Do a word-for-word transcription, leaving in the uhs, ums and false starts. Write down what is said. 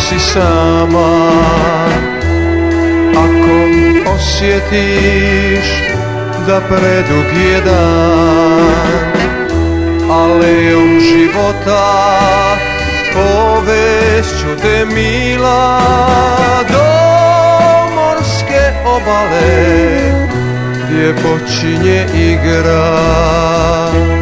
si sama. Ako osjetiš da predug je dan, alejom života povešću te mila do morske obale gdje počinje igra.